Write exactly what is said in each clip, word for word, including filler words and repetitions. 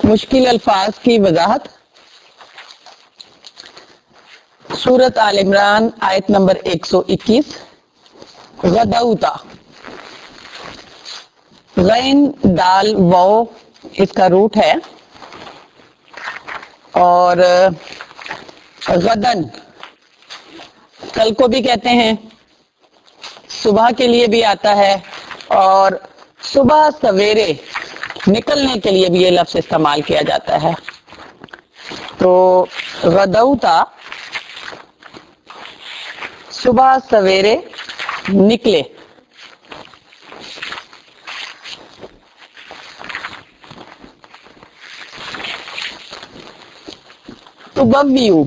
مشکل الفاظ کی وضاحت. سورت آل عمران آیت نمبر ایک سو اکیس. غدوتا، غین دال واو اس کا روٹ ہے، اور غدن کل کو بھی کہتے ہیں، صبح کے لیے بھی آتا ہے، اور صبح سویرے نکلنے کے لیے بھی یہ لفظ استعمال کیا جاتا ہے. تو غدوتا صبح سویرے نکلے. تبویو،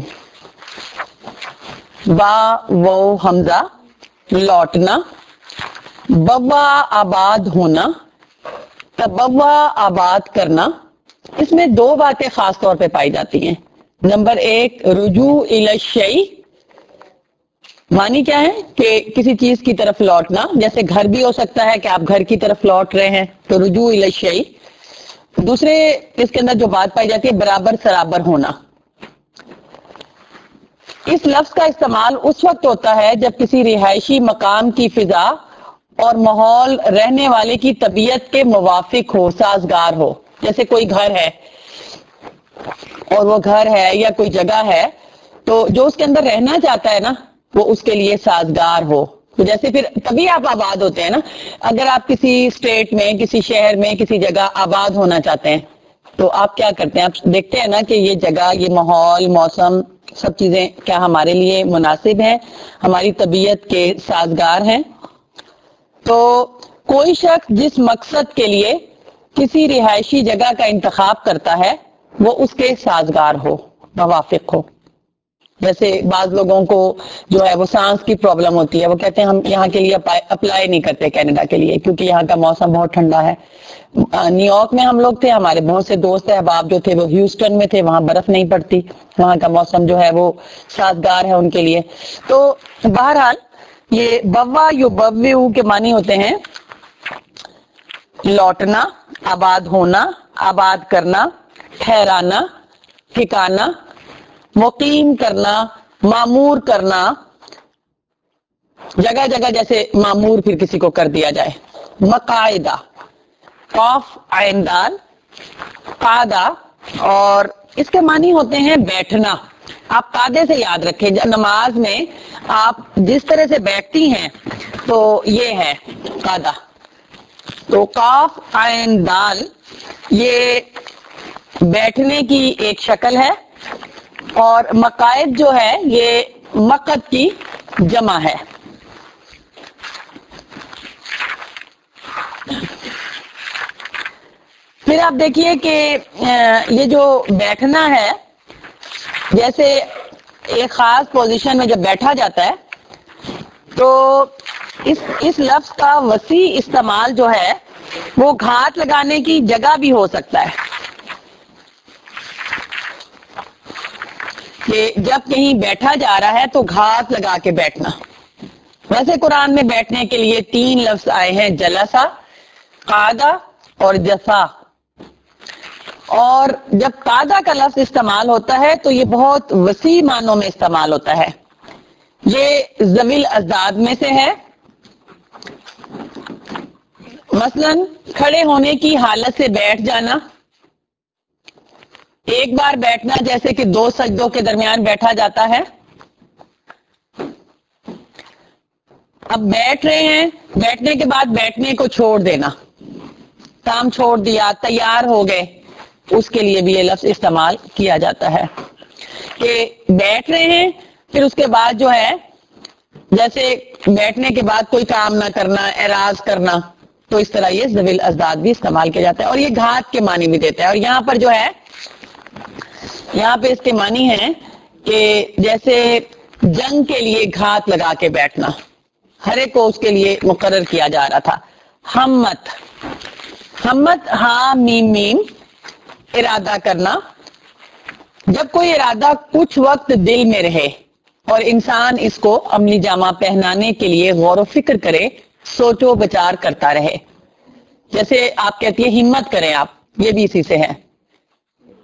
با و حمزہ لوٹنا، بوا آباد ہونا، تبوا آباد کرنا. اس میں دو باتیں خاص طور پہ پائی جاتی ہیں. نمبر ایک، رجوع الی الشیء، معنی کیا ہے کہ کسی چیز کی طرف لوٹنا. جیسے گھر بھی ہو سکتا ہے کہ آپ گھر کی طرف لوٹ رہے ہیں، تو رجوع الی الشیء. دوسرے اس کے اندر جو بات پائی جاتی ہے، برابر سرابر ہونا. اس لفظ کا استعمال اس وقت ہوتا ہے جب کسی رہائشی مقام کی فضا اور ماحول رہنے والے کی طبیعت کے موافق ہو، سازگار ہو. جیسے کوئی گھر ہے اور وہ گھر ہے یا کوئی جگہ ہے، تو جو اس کے اندر رہنا چاہتا ہے نا، وہ اس کے لیے سازگار ہو. تو جیسے پھر تبھی آپ آباد ہوتے ہیں نا. اگر آپ کسی اسٹیٹ میں، کسی شہر میں، کسی جگہ آباد ہونا چاہتے ہیں، تو آپ کیا کرتے ہیں؟ آپ دیکھتے ہیں نا کہ یہ جگہ، یہ ماحول، موسم، سب چیزیں کیا ہمارے لیے مناسب ہیں، ہماری طبیعت کے سازگار ہیں. تو کوئی شخص جس مقصد کے لیے کسی رہائشی جگہ کا انتخاب کرتا ہے، وہ اس کے سازگار ہو، موافق ہو. جیسے بعض لوگوں کو جو ہے وہ سانس کی پرابلم ہوتی ہے، وہ کہتے ہیں ہم یہاں کے لیے اپلائی نہیں کرتے کینیڈا کے لیے، کیونکہ یہاں کا موسم بہت ٹھنڈا ہے. نیو یارک میں ہم لوگ تھے، ہمارے بہت سے دوست احباب جو تھے وہ ہیوسٹن میں تھے، وہاں برف نہیں پڑتی، وہاں کا موسم جو ہے وہ سازگار ہے ان کے لیے. تو بہرحال یہ بوا یو بویو کے معنی ہوتے ہیں لوٹنا، آباد ہونا، آباد کرنا، ٹھہرانا، ٹھکانا، مقیم کرنا، معمور کرنا. جگہ جگہ جیسے معمور پھر کسی کو کر دیا جائے. مقاعدہ، قاف عین دال، قعدہ، اور اس کے معنی ہوتے ہیں بیٹھنا. آپ قاعدے سے یاد رکھیں، نماز میں آپ جس طرح سے بیٹھتی ہیں تو یہ ہے قعدہ. تو قاف عین دال یہ بیٹھنے کی ایک شکل ہے، اور مقاعد جو ہے یہ مقعد کی جمع ہے. پھر آپ دیکھیے کہ یہ جو بیٹھنا ہے، جیسے ایک خاص پوزیشن میں جب بیٹھا جاتا ہے، تو اس اس لفظ کا وسیع استعمال جو ہے وہ گھات لگانے کی جگہ بھی ہو سکتا ہے، کہ جب کہیں بیٹھا جا رہا ہے تو گھات لگا کے بیٹھنا. ویسے قرآن میں بیٹھنے کے لیے تین لفظ آئے ہیں، جلسہ، قعدہ اور جسا. اور جب قعدہ کا لفظ استعمال ہوتا ہے تو یہ بہت وسیع معنوں میں استعمال ہوتا ہے. یہ ذوی الاضداد میں سے ہے. مثلا کھڑے ہونے کی حالت سے بیٹھ جانا، ایک بار بیٹھنا جیسے کہ دو سجدوں کے درمیان بیٹھا جاتا ہے. اب بیٹھ رہے ہیں، بیٹھنے کے بعد بیٹھنے کو چھوڑ دینا، کام چھوڑ دیا، تیار ہو گئے، اس کے لیے بھی یہ لفظ استعمال کیا جاتا ہے. کہ بیٹھ رہے ہیں، پھر اس کے بعد جو ہے جیسے بیٹھنے کے بعد کوئی کام نہ کرنا، اعراض کرنا، تو اس طرح یہ ذوی الاضداد بھی استعمال کیا جاتا ہے. اور یہ گھات کے معنی بھی دیتا ہے. اور یہاں پر جو ہے، یہاں پہ اس کے معنی ہے کہ جیسے جنگ کے لیے گھات لگا کے بیٹھنا، ہر ایک کو اس کے لیے مقرر کیا جا رہا تھا. ہمت، ہمت ہاں میم میم، ارادہ کرنا. جب کوئی ارادہ کچھ وقت دل میں رہے اور انسان اس کو عملی جامہ پہنانے کے لیے غور و فکر کرے، سوچ و بچار کرتا رہے. جیسے آپ کہتی ہے ہمت کریں آپ، یہ بھی اسی سے ہے.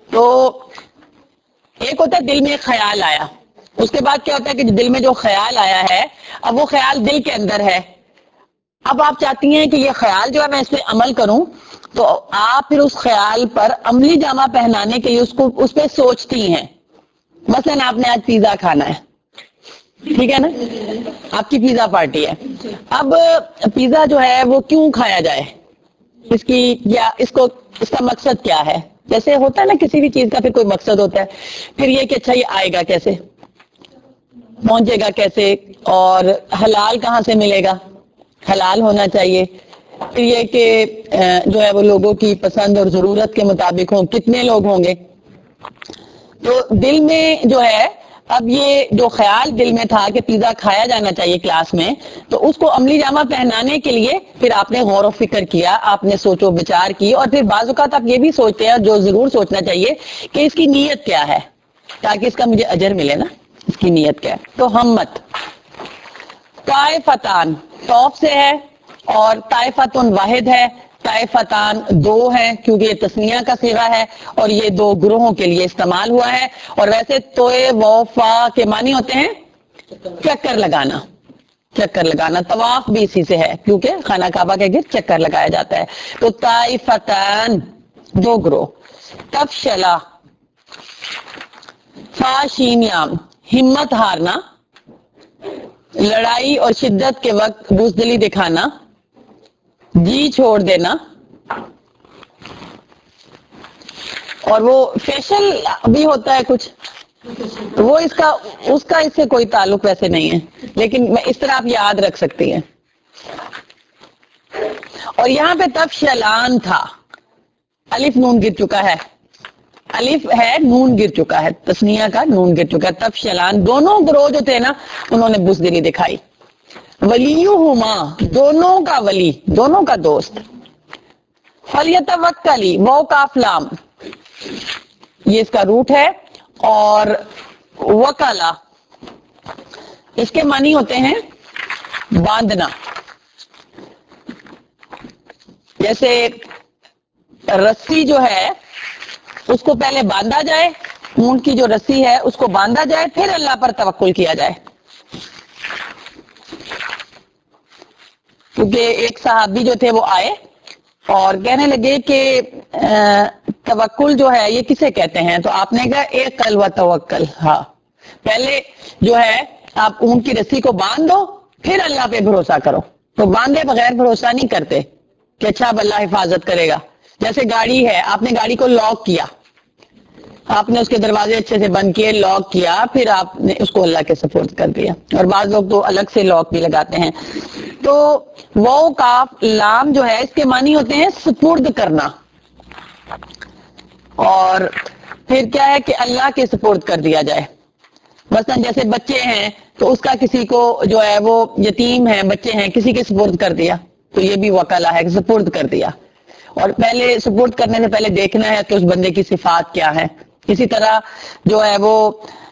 تو ایک ہوتا ہے دل میں خیال آیا، اس کے بعد کیا ہوتا ہے کہ دل میں جو خیال آیا ہے اب وہ خیال دل کے اندر ہے، اب آپ چاہتی ہیں کہ یہ خیال جو ہے میں اس پہ عمل کروں، تو آپ پھر اس خیال پر عملی جامہ پہنانے کے لیے اس کو اس پہ سوچتی ہیں. مثلا آپ نے آج پیزا کھانا ہے، ٹھیک ہے نا، آپ کی پیزا پارٹی ہے. اب پیزا جو ہے وہ کیوں کھایا جائے، اس کی یا اس کو اس کا مقصد کیا ہے؟ جیسے ہوتا ہے نا کسی بھی چیز کا پھر کوئی مقصد ہوتا ہے. پھر یہ کہ اچھا یہ آئے گا کیسے، پہنچے گا کیسے، اور حلال کہاں سے ملے گا، حلال ہونا چاہیے. پھر یہ کہ جو ہے وہ لوگوں کی پسند اور ضرورت کے مطابق ہوں، کتنے لوگ ہوں گے. تو دل میں جو ہے اب یہ جو خیال دل میں تھا کہ پیزا کھایا جانا چاہیے کلاس میں، تو اس کو عملی جامہ پہنانے کے لیے پھر آپ نے غور و فکر کیا، آپ نے سوچ و بچار کی، اور پھر بعض اوقات آپ یہ بھی سوچتے ہیں جو ضرور سوچنا چاہیے کہ اس کی نیت کیا ہے تاکہ اس کا مجھے اجر ملے نا، اس کی نیت کیا ہے. تو ہمت طائفتان توف سے ہے اور طائفتن واحد ہے، طائفتان دو ہیں کیونکہ یہ تسنیہ کا صیغہ ہے اور یہ دو گروہوں کے لیے استعمال ہوا ہے. اور ویسے توئے وفا کے معنی ہوتے ہیں چکر لگانا، چکر لگانا. طواف بھی اسی سے ہے کیونکہ خانہ کعبہ کے گرد چکر لگایا جاتا ہے. تو طائفتان دو گروہ. تفشلا فاشینیام ہمت ہارنا، لڑائی اور شدت کے وقت بزدلی دکھانا، جی چھوڑ دینا. اور وہ فیشل بھی ہوتا ہے کچھ، وہ اس کا اس کا اس سے کوئی تعلق ویسے نہیں ہے، لیکن میں اس طرح آپ یاد رکھ سکتی ہیں. اور یہاں پہ تفشلان تھا، الف نون گر چکا ہے، الف ہے نون گر چکا ہے، تسنیہ کا نون گر چکا ہے. تفشلان دونوں گروہ جو تھے نا انہوں نے بزدلی دکھائی. ولیہما دونوں کا ولی، دونوں کا دوست. فلیتوکلی وہ کاف لام یہ اس کا روٹ ہے، اور وکلا اس کے معنی ہوتے ہیں باندھنا. جیسے رسی جو ہے اس کو پہلے باندھا جائے، اونٹ کی جو رسی ہے اس کو باندھا جائے پھر اللہ پر توکل کیا جائے. کیونکہ ایک صحابی جو تھے وہ آئے اور کہنے لگے کہ توکل جو ہے یہ کسے کہتے ہیں، تو آپ نے کہا ایک کل و توکل. ہاں پہلے جو ہے آپ اونٹ کی رسی کو باندھ دو پھر اللہ پہ بھروسہ کرو. تو باندھے بغیر بھروسہ نہیں کرتے کہ اچھا اب اللہ حفاظت کرے گا. جیسے گاڑی ہے، آپ نے گاڑی کو لاک کیا، آپ نے اس کے دروازے اچھے سے بند کیے، لاک کیا، پھر آپ نے اس کو اللہ کے سپورٹ کر دیا. اور بعض لوگ تو الگ سے لاک بھی لگاتے ہیں. تو وہ کاف لام جو ہے اس کے معنی ہوتے ہیں سپرد کرنا. اور پھر کیا ہے کہ اللہ کے سپورٹ کر دیا جائے. مثلا جیسے بچے ہیں تو اس کا کسی کو جو ہے وہ یتیم ہے، بچے ہیں، کسی کے سپورٹ کر دیا، تو یہ بھی وکلا ہے کہ سپورٹ کر دیا. اور پہلے سپورٹ کرنے سے پہلے دیکھنا ہے کہ اس بندے کی صفات کیا ہے. اسی طرح جو ہے وہ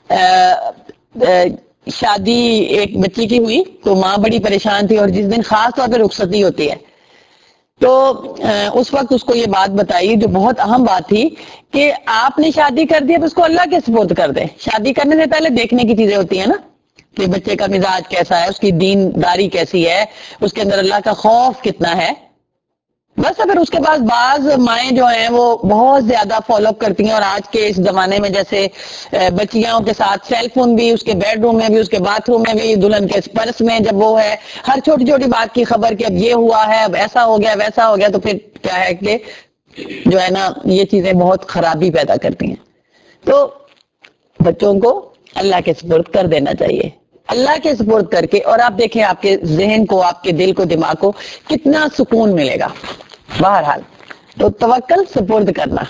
شادی ایک بچی کی ہوئی تو ماں بڑی پریشان تھی، اور جس دن خاص طور پہ رخصتی ہوتی ہے تو اس وقت اس کو یہ بات بتائی جو بہت اہم بات تھی کہ آپ نے شادی کر دی اب اس کو اللہ کے سپورٹ کر دے. شادی کرنے سے پہلے دیکھنے کی چیزیں ہوتی ہیں نا کہ بچے کا مزاج کیسا ہے، اس کی دین داری کیسی ہے، اس کے اندر اللہ کا خوف کتنا ہے. بس اگر اس کے بعد بعض مائیں جو ہیں وہ بہت زیادہ فالو اپ کرتی ہیں، اور آج کے اس زمانے میں جیسے بچیاں کے ساتھ سیل فون بھی، اس کے بیڈ روم میں بھی، اس کے باتھ روم میں بھی، دلہن کے پرس میں جب وہ ہے ہر چھوٹی چھوٹی بات کی خبر کہ اب یہ ہوا ہے، اب ایسا ہو گیا ویسا ہو گیا، تو پھر کیا ہے کہ جو ہے نا یہ چیزیں بہت خرابی پیدا کرتی ہیں. تو بچوں کو اللہ کے سپرد کر دینا چاہیے، اللہ کے سپرد کر کے، اور آپ دیکھیں آپ کے ذہن کو، آپ کے دل کو، دماغ کو کتنا سکون ملے گا. بہرحال تو توکل سپرد کرنا.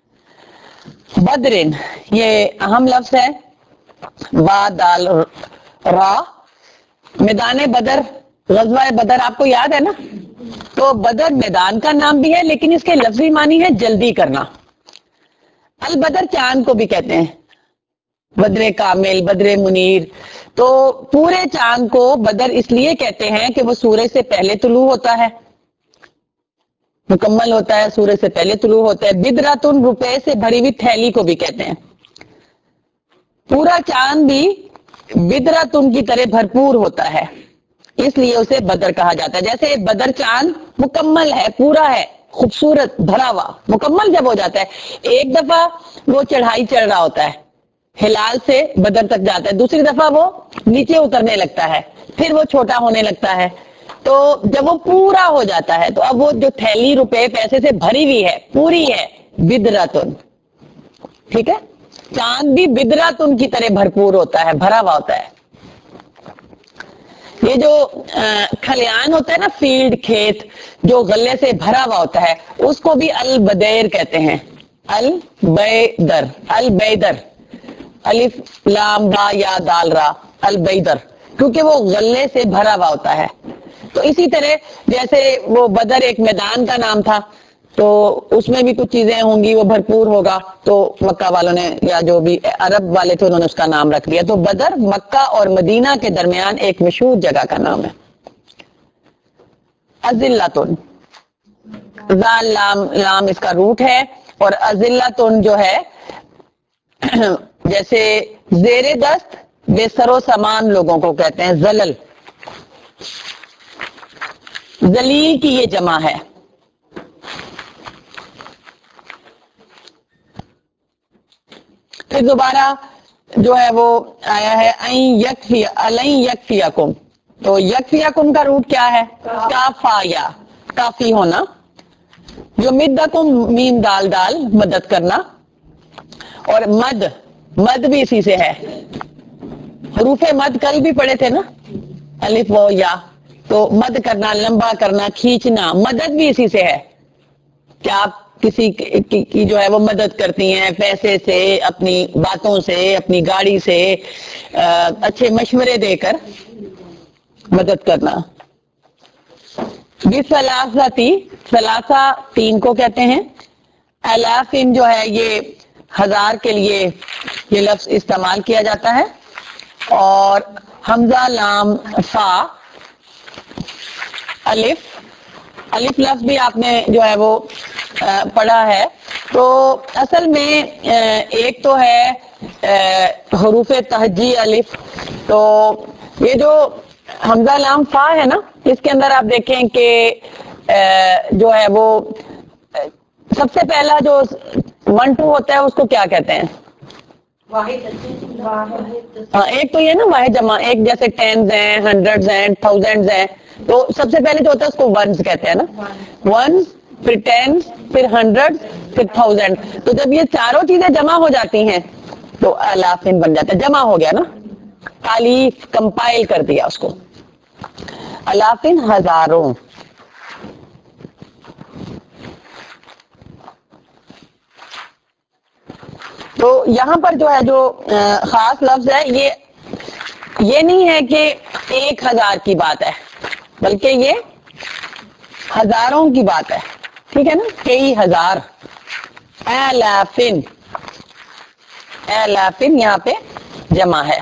بدرن یہ اہم لفظ ہے، با دال را. میدان بدر، غزوہ بدر آپ کو یاد ہے نا، تو بدر میدان کا نام بھی ہے لیکن اس کے لفظی معنی ہے جلدی کرنا. البدر چاند کو بھی کہتے ہیں، بدر کامل، بدر منیر. تو پورے چاند کو بدر اس لیے کہتے ہیں کہ وہ سورج سے پہلے طلوع ہوتا ہے مکمل ہوتا ہے، سورج سے پہلے طلوع ہوتا ہے. بدراتن روپے سے بھری ہوئی تھیلی کو بھی کہتے ہیں. پورا چاند بھی بدراتن کی طرح بھرپور ہوتا ہے، اس لیے اسے بدر کہا جاتا ہے. جیسے بدر چاند مکمل ہے، پورا ہے، خوبصورت، بھرا ہوا. مکمل جب ہو جاتا ہے، ایک دفعہ وہ چڑھائی چڑھ رہا ہوتا ہے، ہلال سے بدر تک جاتا ہے، دوسری دفعہ وہ نیچے اترنے لگتا ہے، پھر وہ چھوٹا ہونے لگتا ہے. تو جب وہ پورا ہو جاتا ہے تو اب وہ جو تھیلی روپے پیسے سے بھری ہوئی ہے، پوری ہے، بدراتن. ٹھیک ہے، چاند بھی بدراتن کی طرح بھرپور ہوتا ہے، بھرا ہوا ہوتا ہے. یہ جو کھلیان ہوتا ہے نا، فیلڈ، کھیت جو غلے سے بھرا ہوا ہوتا ہے، اس کو بھی البدیر کہتے ہیں. البیدر، البیدر، الف لام را یا دال را، البیدر، کیونکہ وہ غلے سے بھرا ہوا ہوتا ہے. تو اسی طرح جیسے وہ بدر ایک میدان کا نام تھا، تو اس میں بھی کچھ چیزیں ہوں گی، وہ بھرپور ہوگا، تو مکہ والوں نے یا جو بھی عرب والے تھے انہوں نے اس کا نام رکھ دیا. تو بدر مکہ اور مدینہ کے درمیان ایک مشہور جگہ کا نام ہے. ازلتن، زال لام لام اس کا روٹ ہے، اور ازلتن جو ہے جیسے زیر دست بے سر و سامان لوگوں کو کہتے ہیں زلل. ذلیل کی یہ جمع ہے. پھر دوبارہ جو ہے وہ آیا ہے این یکفی الین یکفیکم. تو یکفیکم کا روٹ کیا ہے؟ کافایا، کافی ہونا. جو مدکم، میم دال دال، مدد کرنا. اور مد، مد بھی اسی سے ہے. حروف مد کل بھی پڑھے تھے نا، الف و یا. تو مد کرنا، لمبا کرنا، کھینچنا، مدد بھی اسی سے ہے کہ آپ کسی کی, کی جو ہے وہ مدد کرتی ہیں پیسے سے، اپنی باتوں سے، اپنی گاڑی سے، اچھے مشورے دے کر مدد کرنا. بثلاثتی، ثلاثہ تین کو کہتے ہیں. الافن جو ہے یہ ہزار کے لیے یہ لفظ استعمال کیا جاتا ہے. اور حمزہ لام فا الف، الف لفظ بھی آپ نے جو ہے وہ پڑھا ہے. تو اصل میں ایک تو ہے حروف تہجی الف. تو یہ جو حمزہ لام فا ہے نا، اس کے اندر آپ دیکھیں کہ جو ہے وہ سب سے پہلا جو ون ٹو ہوتا ہے اس کو کیا کہتے ہیں؟ ہاں، ایک تو یہ نا واحد جمع، ایک جیسے ٹینز ہیں، ہنڈریڈز ہیں، تھاؤزینڈز ہیں. تو سب سے پہلے جو ہوتا ہے اس کو ونز کہتے ہیں نا، ونز، پھر ٹینز، پھر ہنڈریڈ، پھر تھاؤزینڈ. تو جب یہ چاروں چیزیں جمع ہو جاتی ہیں تو الافن بن جاتا ہے، جمع ہو گیا نا، تالیف، کمپائل کر دیا اس کو. الافن ہزاروں. تو یہاں پر جو ہے جو خاص لفظ ہے یہ یہ نہیں ہے کہ ایک ہزار کی بات ہے، بلکہ یہ ہزاروں کی بات ہے. ٹھیک ہے نا، کئی ہزار. الافن، الافن یہاں پہ جمع ہے.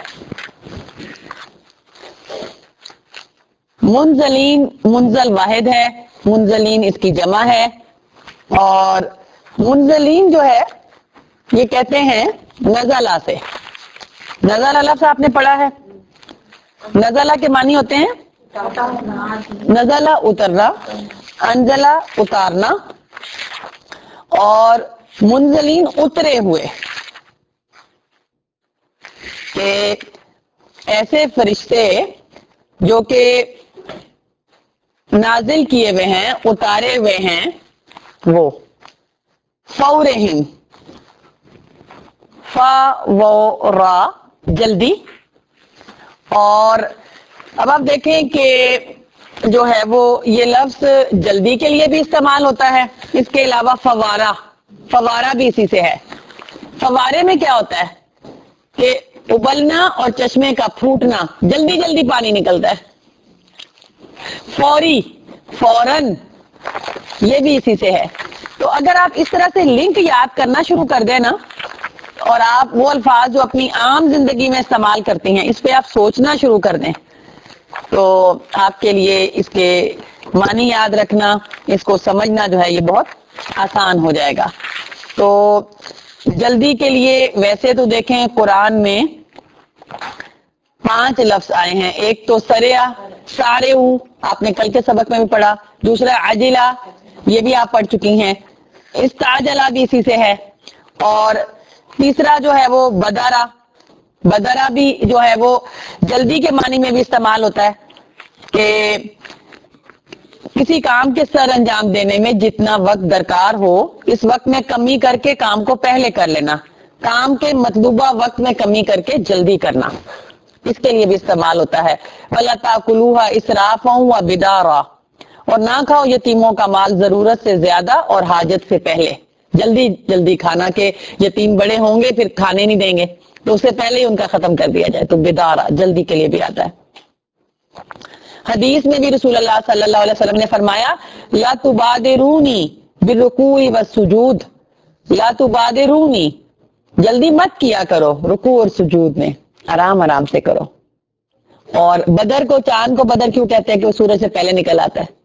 منزلین، منزل واحد ہے، منزلین اس کی جمع ہے. اور منزلین جو ہے یہ کہتے ہیں نزلہ سے. نزلہ لفظ آپ نے پڑھا ہے، نزلہ کے معنی ہوتے ہیں نزلہ اترنا، انزلہ اتارنا، اور منزلین اترے ہوئے. کہ ایسے فرشتے جو کہ نازل کیے ہوئے ہیں، اتارے ہوئے ہیں، وہ فورہم، فا و را، جلدی. اور اب آپ دیکھیں کہ جو ہے وہ یہ لفظ جلدی کے لیے بھی استعمال ہوتا ہے. اس کے علاوہ فوارہ، فوارہ بھی اسی سے ہے. فوارے میں کیا ہوتا ہے کہ ابلنا اور چشمے کا پھوٹنا، جلدی جلدی پانی نکلتا ہے. فوری، فوراً، یہ بھی اسی سے ہے. تو اگر آپ اس طرح سے لنک یاد کرنا شروع کر دیں نا، اور آپ وہ الفاظ جو اپنی عام زندگی میں استعمال کرتی ہیں اس پہ آپ سوچنا شروع کر دیں، تو آپ کے لیے اس کے معنی یاد رکھنا، اس کو سمجھنا جو ہے یہ بہت آسان ہو جائے گا. تو جلدی کے لیے ویسے تو دیکھیں قرآن میں پانچ لفظ آئے ہیں. ایک تو سریا، سارعو، آپ نے کل کے سبق میں بھی پڑھا. دوسرا عجلہ، یہ بھی آپ پڑھ چکی ہیں. استعجلہ بھی اسی سے ہے. اور تیسرا جو ہے وہ بدرا. بدرا بھی جو ہے وہ جلدی کے معنی میں بھی استعمال ہوتا ہے کہ کسی کام کے سر انجام دینے میں جتنا وقت درکار ہو اس وقت میں کمی کر کے کام کو پہلے کر لینا، کام کے مطلوبہ وقت میں کمی کر کے جلدی کرنا، اس کے لیے بھی استعمال ہوتا ہے. وَلَا تَأْكُلُوهَا إِسْرَافًا وَبِدَارًا، اور نہ کھاؤ یتیموں کا مال ضرورت سے زیادہ اور حاجت سے پہلے. جلدی جلدی کھانا کہ یتیم بڑے ہوں گے پھر کھانے نہیں دیں گے، تو اس سے پہلے ہی ان کا ختم کر دیا جائے. تو بدارا جلدی کے لیے بھی آتا ہے. حدیث میں بھی رسول اللہ صلی اللہ علیہ وسلم نے فرمایا لا تبادرونی بالرکوع والسجود، لا تبادرونی، جلدی مت کیا کرو رکوع اور سجود میں، آرام آرام سے کرو. اور بدر کو، چاند کو بدر کیوں کہتے ہیں؟ کہ وہ سورج سے پہلے نکل آتا ہے.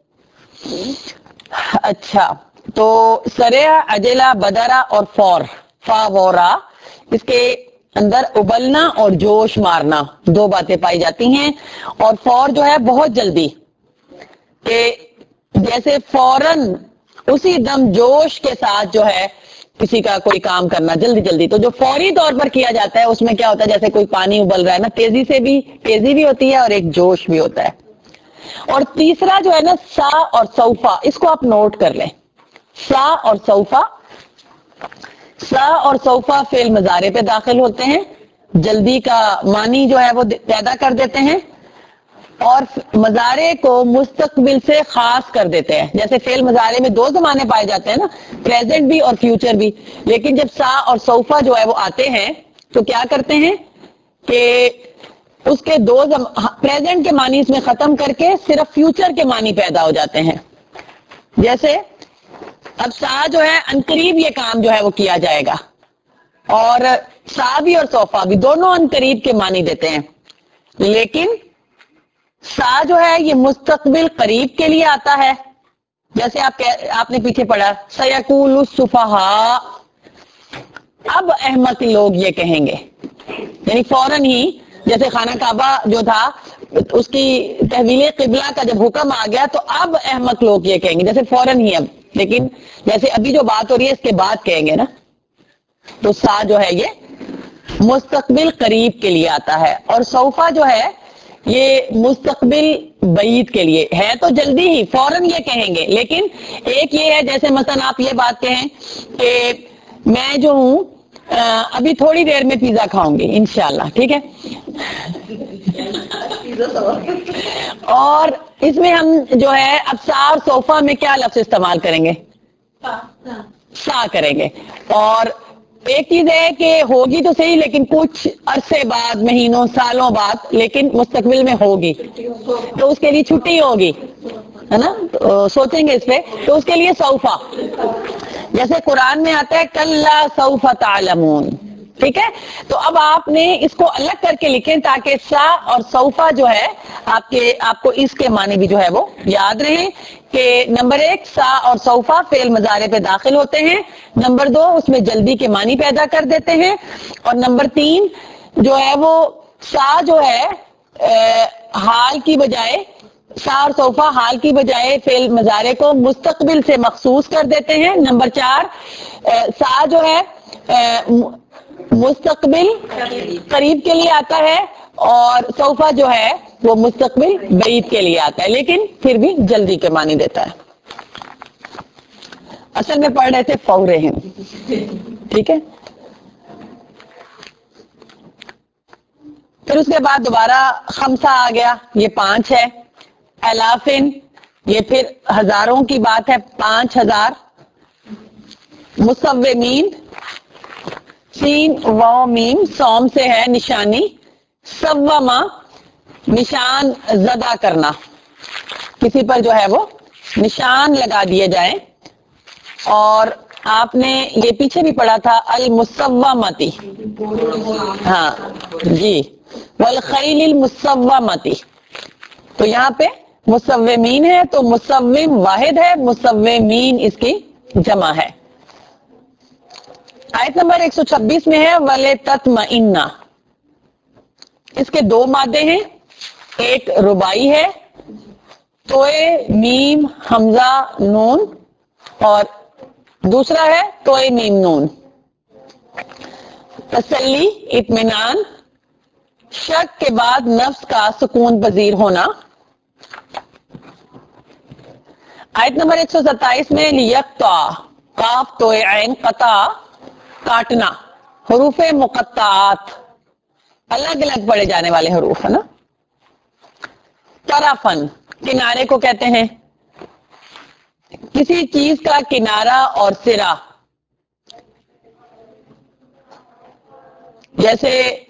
اچھا، تو سریا، عجلہ، بدرا اور فور، فاورا، اس کے اندر ابلنا اور جوش مارنا دو باتیں پائی جاتی ہیں. اور فور جو ہے بہت جلدی، کہ جیسے فوراً اسی دم جوش کے ساتھ جو ہے کسی کا کوئی کام کرنا جلدی جلدی. تو جو فوری طور پر کیا جاتا ہے اس میں کیا ہوتا ہے؟ جیسے کوئی پانی ابل رہا ہے نا، تیزی سے بھی، تیزی بھی ہوتی ہے اور ایک جوش بھی ہوتا ہے. اور تیسرا جو ہے نا سا اور سوفا، اس کو آپ نوٹ کر لیں. سا اور سوفا، سا اور سوفا فعل مضارع پہ داخل ہوتے ہیں، جلدی کا معنی جو ہے وہ پیدا کر دیتے ہیں اور مضارع کو مستقبل سے خاص کر دیتے ہیں. جیسے فعل مضارع میں دو زمانے پائے جاتے ہیں نا، پریزنٹ بھی اور فیوچر بھی، لیکن جب سا اور سوفا جو ہے وہ آتے ہیں تو کیا کرتے ہیں کہ اس کے دو زم... پریزنٹ کے معنی اس میں ختم کر کے صرف فیوچر کے معنی پیدا ہو جاتے ہیں. جیسے اب سا جو ہے انقریب یہ کام جو ہے وہ کیا جائے گا، اور سا بھی اور صوفا بھی دونوں انقریب کے معنی دیتے ہیں. لیکن سا جو ہے یہ مستقبل قریب کے لیے آتا ہے. جیسے آپ آپ نے پیچھے پڑھا سیقول السفہاء، اب احمق لوگ یہ کہیں گے، یعنی فوراً ہی جیسے خانہ کعبہ جو تھا اس کی تحویل قبلہ کا جب حکم آ گیا تو اب احمق لوگ یہ کہیں گے، جیسے فوراً ہی اب، لیکن جیسے ابھی جو بات ہو رہی ہے اس کے بعد کہیں گے نا. تو سا جو ہے یہ مستقبل قریب کے لیے آتا ہے، اور سوفا جو ہے یہ مستقبل بعید کے لیے ہے. تو جلدی ہی فوراً یہ کہیں گے، لیکن ایک یہ ہے جیسے مثلا آپ یہ بات کہیں کہ میں جو ہوں ابھی تھوڑی دیر میں پیزا کھاؤں گی انشاءاللہ، ٹھیک ہے. اور اس میں ہم جو ہے اب سا اور صوفا میں کیا لفظ استعمال کریں گے؟ سا کریں گے. اور ایک چیز ہے کہ ہوگی تو صحیح لیکن کچھ عرصے بعد، مہینوں سالوں بعد، لیکن مستقبل میں ہوگی تو اس کے لیے چھٹی ہوگی، ہے نا. سوچیں گے اس پہ، تو اس کے لیے سوفا. جیسے قرآن میں آتا ہے کلا سوف تعلمون، ٹھیک ہے. تو اب آپ نے اس کو الگ کر کے لکھیں تاکہ سا اور سوفا جو ہے آپ کے آپ کو اس کے معنی بھی جو ہے وہ یاد رہیں کہ نمبر ایک سا اور سوفا فعل مضارع پہ داخل ہوتے ہیں، نمبر دو اس میں جلدی کے معنی پیدا کر دیتے ہیں، اور نمبر تین جو ہے وہ سا جو ہے حال کی بجائے، سا اور صوفا حال کی بجائے فعل مضارع کو مستقبل سے مخصوص کر دیتے ہیں. نمبر چار سا جو ہے مستقبل قریب کے لیے آتا ہے اور صوفا جو ہے وہ مستقبل بعید کے لیے آتا ہے، لیکن پھر بھی جلدی کے معنی دیتا ہے. اصل میں پڑھ رہے تھے فورہم، ٹھیک ہے. پھر اس کے بعد دوبارہ خمسہ آ گیا، یہ پانچ ہے. الافن، یہ پھر ہزاروں کی بات ہے، پانچ ہزار. مصومین، سین و میم، سوم سے ہے نشانی. سوما، نشان زدہ کرنا، کسی پر جو ہے وہ نشان لگا دیے جائیں. اور آپ نے یہ پیچھے بھی پڑھا تھا المصومتی، ہاں جی، والخیل المصومتی. تو یہاں پہ مصومین ہے تو مصوم واحد ہے، مصومین اس کی جمع ہے. آیت نمبر ایک سو چھبیس میں ہے وَلِتَطْمَئِنَّ. اس کے دو مادے ہیں، ایک ربائی ہے توئے میم حمزہ نون، اور دوسرا ہے توئے میم نون. تسلی، اطمینان، شک کے بعد نفس کا سکون پذیر ہونا. آیت نمبر ایک سو ستائیس میں لیقطع، قاف توئے عین قطع کاٹنا، حروف مقطعات الگ الگ پڑھے جانے والے حروف ہے نا. طرفن، کنارے کو کہتے ہیں، کسی چیز کا کنارہ اور سرا. جیسے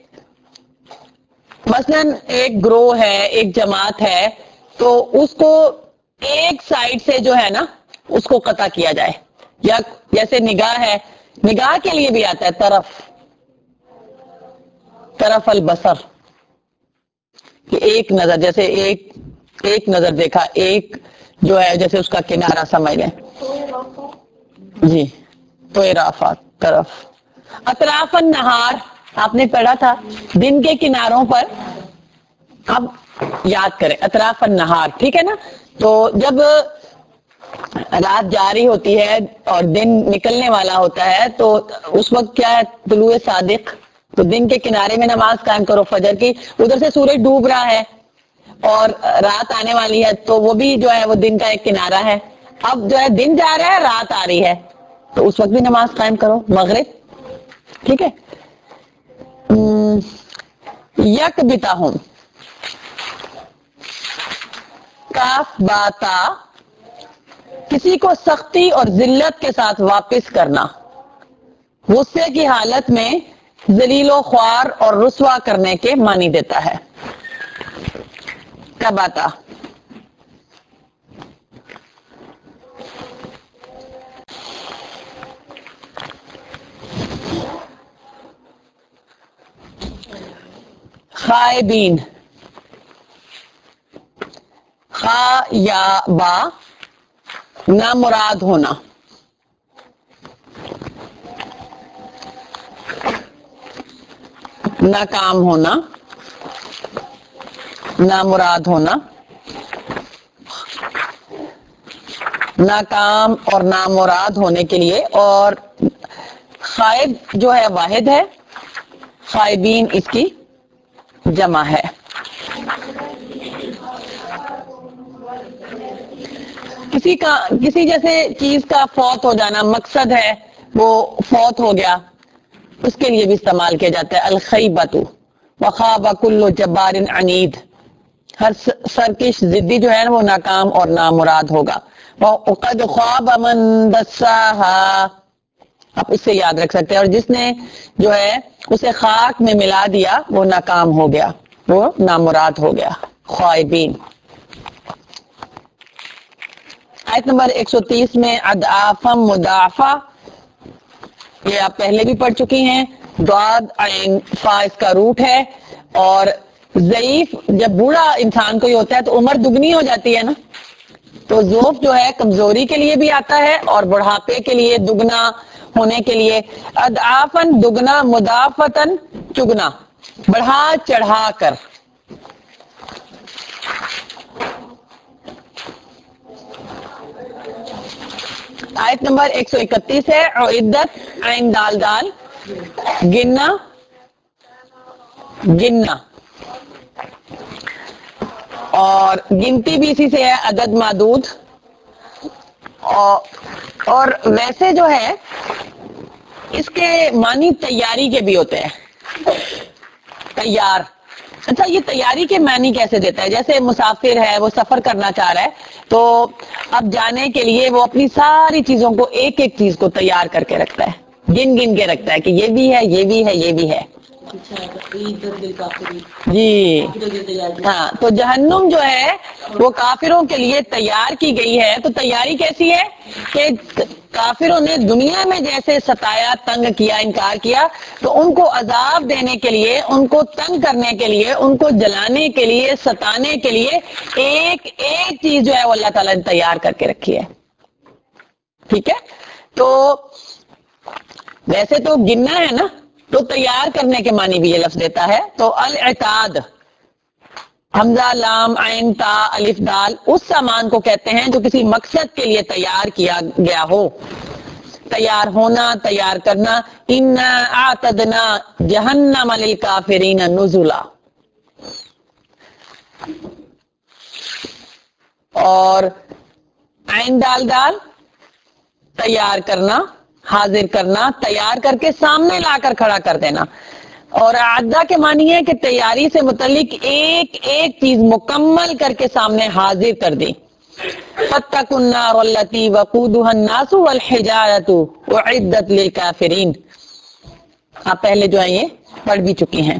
مثلا ایک گروہ ہے، ایک جماعت ہے، تو اس کو ایک سائڈ سے جو ہے نا اس کو قطع کیا جائے. یا جیسے نگاہ ہے، نگاہ کے لیے بھی آتا ہے طرف، طرف البصر، کہ ایک نظر، جیسے ایک ایک نظر دیکھا، ایک جو ہے جیسے اس کا کنارہ سمجھ لیں. جی تو ارافات طرف. اطراف النہار آپ نے پڑھا تھا، دن کے کناروں پر. اب یاد کریں اطراف النہار، ٹھیک ہے نا. تو جب رات جاری ہوتی ہے اور دن نکلنے والا ہوتا ہے تو اس وقت کیا ہے، طلوع صادق، تو دن کے کنارے میں نماز قائم کرو فجر کی. ادھر سے سورج ڈوب رہا ہے اور رات آنے والی ہے تو وہ بھی جو ہے وہ دن کا ایک کنارہ ہے. اب جو ہے دن جا رہا ہے، رات آ رہی ہے، تو اس وقت بھی نماز قائم کرو مغرب. ٹھیک ہے. یک بتاہم، کاف باتا، کسی کو سختی اور ذلت کے ساتھ واپس کرنا، غصے کی حالت میں ذلیل و خوار اور رسوا کرنے کے معنی دیتا ہے. کب آتا؟ خائبین، خا یا با، نامراد ہونا. ناکام ہونا، نامراد ہونا. ناکام اور نامراد ہونے کے لیے. اور خائب جو ہے واحد ہے، خائبین اس کی جمع ہے. کسی کا کسی جیسے چیز کا فوت ہو جانا، مقصد ہے وہ فوت ہو گیا، اس کے لیے بھی استعمال کیا جاتا ہے. الخیبۃ وخاب کل جبار عنید، ہر سرکش ضدی جو ہے وہ ناکام اور نامراد ہوگا. وقد خواب من دساہا، آپ اس سے یاد رکھ سکتے ہیں. اور جس نے جو ہے اسے خاک میں ملا دیا وہ ناکام ہو گیا، وہ نامراد ہو گیا. خائبین. آیت نمبر ایک سو تیس میں اضعافا مضاعفہ، یہ آپ پہلے بھی پڑھ چکی ہیں. ضاد عین فا اس کا روٹ ہے. اور ضعیف، جب بوڑھا انسان کوئی ہوتا ہے تو عمر دگنی ہو جاتی ہے نا، تو ضعف جو ہے کمزوری کے لیے بھی آتا ہے اور بڑھاپے کے لیے، دگنا ہونے کے لیے. اضعافاً دگنا، مضاعفتاً چگنا، بڑھا چڑھا کر. آیت نمبر ایک سو اکتیس ہے عدت عین دال دال، گننا گننا. اور گنتی بھی اسی سے ہے، عدد معدود. اور, اور ویسے جو ہے اس کے معنی تیاری کے بھی ہوتے ہیں. تیار. اچھا یہ تیاری کے معنی کیسے دیتا ہے؟ جیسے مسافر ہے، وہ سفر کرنا چاہ رہا ہے تو اب جانے کے لیے وہ اپنی ساری چیزوں کو، ایک ایک چیز کو تیار کر کے رکھتا ہے، گن گن کے رکھتا ہے کہ یہ بھی ہے، یہ بھی ہے، یہ بھی ہے. جی ہاں، تو جہنم جو ہے وہ کافروں کے لیے تیار کی گئی ہے. تو تیاری کیسی ہے کہ کافروں نے دنیا میں جیسے ستایا، تنگ کیا، انکار کیا، تو ان کو عذاب دینے کے لیے، ان کو تنگ کرنے کے لیے، ان کو جلانے کے لیے، ستانے کے لیے ایک ایک چیز جو ہے وہ اللہ تعالیٰ نے تیار کر کے رکھی ہے. ٹھیک ہے، تو ویسے تو گننا ہے نا، تو تیار کرنے کے معنی بھی یہ لفظ دیتا ہے. تو الاعتاد، حمزہ لام عین تا الف دال، اس سامان کو کہتے ہیں جو کسی مقصد کے لیے تیار کیا گیا ہو. تیار ہونا، تیار کرنا. انا اعتدنا جہنم للکافرین نزلا. اور عین دال دال، تیار کرنا، حاضر کرنا، تیار کر کے سامنے لا کر کھڑا کر دینا. اور اعدہ کے معنی ہے کہ تیاری سے متعلق ایک ایک چیز مکمل کر کے سامنے حاضر کر دی. فاتقوا النار التي وقودها الناس والحجارة اعدت للكافرين. آپ پہلے جو ہے یہ پڑھ بھی چکی ہیں.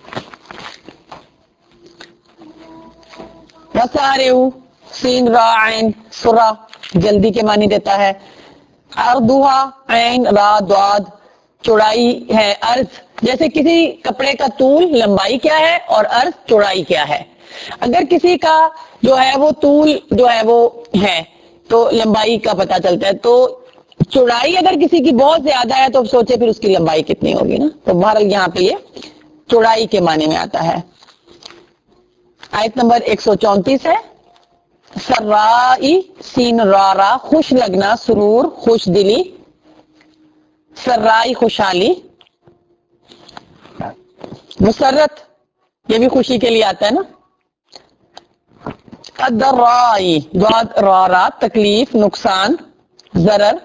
وسارعوا، سین را عین سرا، جلدی کے معنی دیتا ہے. عرضها عین را ضاد، چوڑائی ہے عرض. جیسے کسی کپڑے کا طول لمبائی کیا ہے اور عرض چوڑائی کیا ہے. اگر کسی کا جو ہے وہ طول جو ہے وہ ہے تو لمبائی کا پتہ چلتا ہے. تو چوڑائی اگر کسی کی بہت زیادہ ہے تو سوچے پھر اس کی لمبائی کتنی ہوگی نا. تو بہرحال یہاں پہ یہ چوڑائی کے معنی میں آتا ہے. آیت نمبر ایک سو چونتیس ہے. سرائی سین رارا، خوش لگنا، سرور، خوش دلی. سرائی خوشحالی. مسرت یہ بھی خوشی کے لیے آتا ہے نا. الدرائی ضاد رارا، تکلیف، نقصان، ضرر.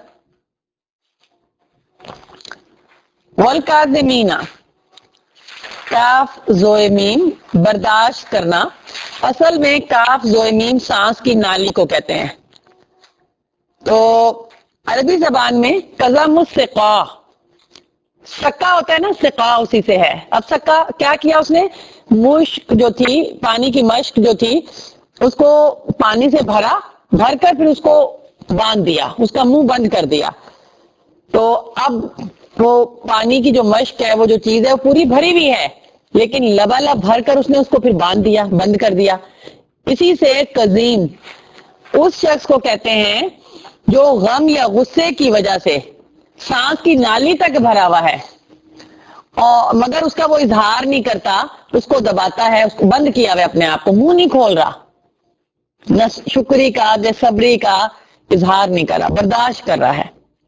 والکاظمین، کاف زوئے میم، برداشت کرنا. اصل میں کاف زوئے میم سانس کی نالی کو کہتے ہیں. تو عربی زبان میں قزم السقا، سکا ہوتا ہے نا، سقا اسی سے ہے. اب سکا کیا کیا اس نے، مشک جو تھی، پانی کی مشک جو تھی، اس کو پانی سے بھرا، بھر کر پھر اس کو باندھ دیا، اس کا منہ بند کر دیا. تو اب وہ پانی کی جو مشک ہے، وہ جو چیز ہے وہ پوری بھری ہوئی ہے، لیکن لبالب بھر کر اس نے اس کو پھر باندھ دیا، بند کر دیا. اسی سے قزیم اس شخص کو کہتے ہیں جو غم یا غصے کی وجہ سے سانس کی نالی تک بھرا ہوا ہے اور مگر اس کا وہ اظہار نہیں کرتا، اس کو دباتا ہے، اس کو بند کیا ہوا ہے اپنے آپ کو، منہ نہیں کھول رہا، نہ شکری کا نہ صبری کا اظہار نہیں کر رہا، برداشت کر رہا ہے.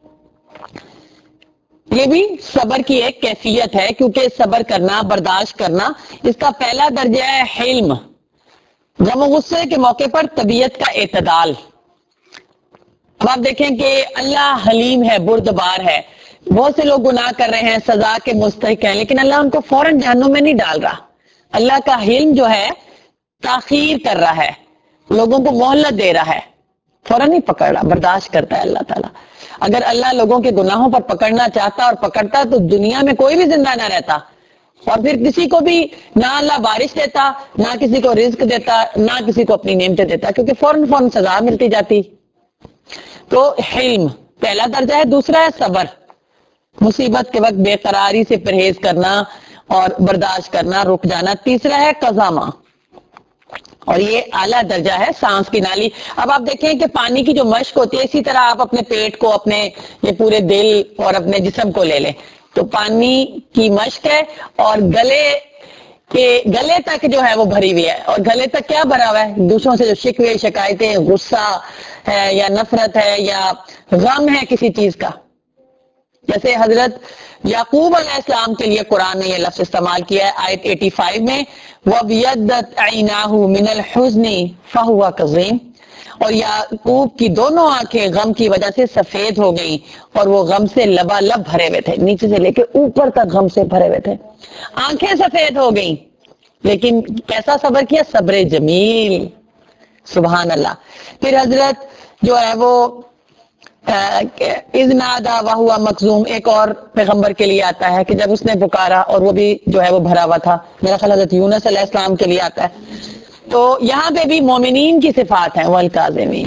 یہ بھی صبر کی ایک کیفیت ہے، کیونکہ صبر کرنا، برداشت کرنا، اس کا پہلا درجہ ہے حلم، غم و غصے کے موقع پر طبیعت کا اعتدال. اب آپ دیکھیں کہ اللہ حلیم ہے، بردبار ہے. بہت سے لوگ گناہ کر رہے ہیں، سزا کے مستحق ہیں، لیکن اللہ ان کو فوراً جہنم میں نہیں ڈال رہا. اللہ کا حلم جو ہے تاخیر کر رہا ہے، لوگوں کو مہلت دے رہا ہے، فوراً نہیں پکڑ رہا، برداشت کرتا ہے اللہ تعالیٰ. اگر اللہ لوگوں کے گناہوں پر پکڑنا چاہتا اور پکڑتا تو دنیا میں کوئی بھی زندہ نہ رہتا، اور پھر کسی کو بھی نہ اللہ بارش دیتا، نہ کسی کو رزق دیتا، نہ کسی کو اپنی نعمتیں دیتا، کیونکہ فوراً فوراً سزا ملتی جاتی. تو حلم پہلا درجہ ہے. دوسرا ہے صبر، مصیبت کے وقت بے قراری سے پرہیز کرنا اور برداشت کرنا، رک جانا. تیسرا ہے قزامہ، اور یہ اعلیٰ درجہ ہے، سانس کی نالی. اب آپ دیکھیں کہ پانی کی جو مشق ہوتی ہے، اسی طرح آپ اپنے پیٹ کو، اپنے یہ پورے دل اور اپنے جسم کو لے لیں تو پانی کی مشق ہے، اور گلے کے گلے تک جو ہے وہ بھری ہوئی ہے. اور گلے تک کیا بھرا ہوا ہے، دوسروں سے جو شکوے، شکایتیں، غصہ ہے یا نفرت ہے یا غم ہے کسی چیز کا. جیسے حضرت یعقوب علیہ السلام کے لیے قرآن نے یہ لفظ استعمال کیا ہے آیت پچاسی میں، وَابْيَضَّتْ عَيْنَاهُ مِنَ الْحُزْنِ فَهُوَ كَظِيمٌ. اور یعقوب کی دونوں آنکھیں غم کی وجہ سے سفید ہو گئیں اور وہ غم سے لبالب بھرے ہوئے تھے، نیچے سے لے کے اوپر تک غم سے بھرے ہوئے تھے. آنکھیں سفید ہو گئیں، لیکن کیسا صبر کیا، صبر جمیل. سبحان اللہ. پھر حضرت جو ہے وہ اذنادا وہوا مخزوم ایک اور پیغمبر کے لیے آتا ہے کہ جب اس نے پکارا اور وہ بھی جو ہے وہ بھرا ہوا تھا. میرا خیال حضرت یونس علیہ السلام کے لیے آتا ہے. تو یہاں پہ بھی مومنین کی صفات ہیں والکاظمین.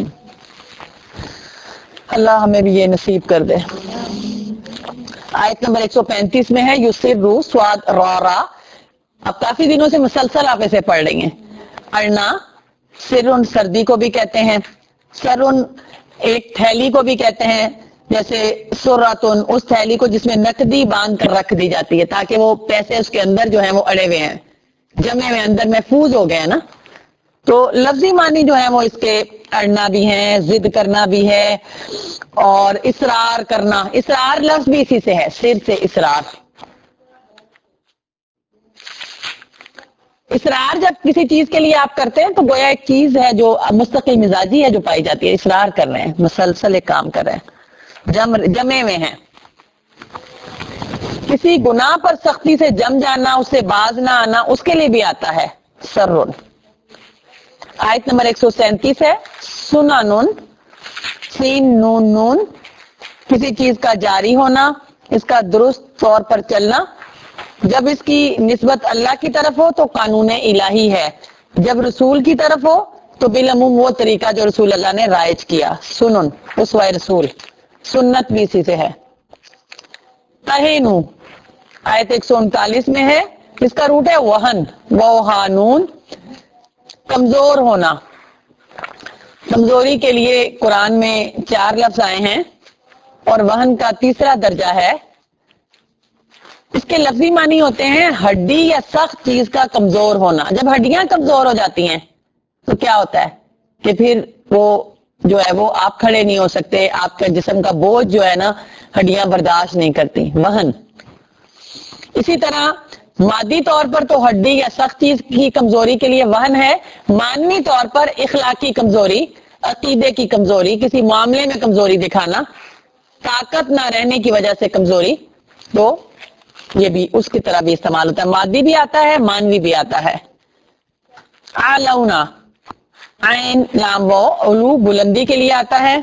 اللہ ہمیں بھی یہ نصیب کر دے. آیت نمبر ایک سو پینتیس میں ہے یسرو سواد رورا. اب کافی دنوں سے مسلسل آپ اسے پڑھ رہی ہیں. ارنا سرن سردی کو بھی کہتے ہیں. سرن ایک تھیلی کو بھی کہتے ہیں. جیسے سراتن اس تھیلی کو جس میں نقدی باندھ کر رکھ دی جاتی ہے تاکہ وہ پیسے اس کے اندر جو ہیں وہ اڑے ہوئے ہیں, جمے ہوئے اندر محفوظ ہو گئے ہیں نا. تو لفظی معنی جو ہے وہ اس کے اڑنا بھی ہے, ضد کرنا بھی ہے, اور اصرار کرنا. اصرار لفظ بھی اسی سے ہے, سر سے اصرار. اصرار جب کسی چیز کے لیے آپ کرتے ہیں تو گویا ایک چیز ہے جو مستقل مزاجی ہے جو پائی جاتی ہے. اصرار کر رہے ہیں, مسلسل ایک کام کر رہے ہیں, جم جمے ہوئے ہیں. کسی گناہ پر سختی سے جم جانا, اس سے باز نہ آنا, اس کے لیے بھی آتا ہے سرن. آیت نمبر ایک سو سینتیس ہے سنانن سین نون نون. کسی چیز کا جاری ہونا, اس کا درست طور پر چلنا. جب اس کی نسبت اللہ کی طرف ہو تو قانون الہی ہے, جب رسول کی طرف ہو تو بالعموم وہ طریقہ جو رسول اللہ نے رائج کیا. سنن اسوہ رسول, سنت بھی اسی سے ہے. تہینو آیت ایک سو انتالیس میں ہے, اس کا روٹ ہے وہن, وہانون کمزور ہونا. کمزوری کے لیے قرآن میں چار لفظ آئے ہیں اور وہن کا تیسرا درجہ ہے. اس کے لفظی معنی ہوتے ہیں ہڈی یا سخت چیز کا کمزور ہونا. جب ہڈیاں کمزور ہو جاتی ہیں تو کیا ہوتا ہے کہ پھر وہ جو ہے وہ آپ کھڑے نہیں ہو سکتے, آپ کا جسم کا بوجھ جو ہے نا ہڈیاں برداشت نہیں کرتی. وہن. اسی طرح مادی طور پر تو ہڈی یا سخت چیز کی کمزوری کے لیے وہن ہے. معنوی طور پر اخلاقی کمزوری, عقیدے کی کمزوری, کسی معاملے میں کمزوری دکھانا, طاقت نہ رہنے کی وجہ سے کمزوری, تو یہ بھی اس کی طرح بھی استعمال ہوتا ہے. مادی بھی آتا ہے, مانوی بھی آتا ہے. آلونا عین لام و علو بلندی کے لیے آتا ہے.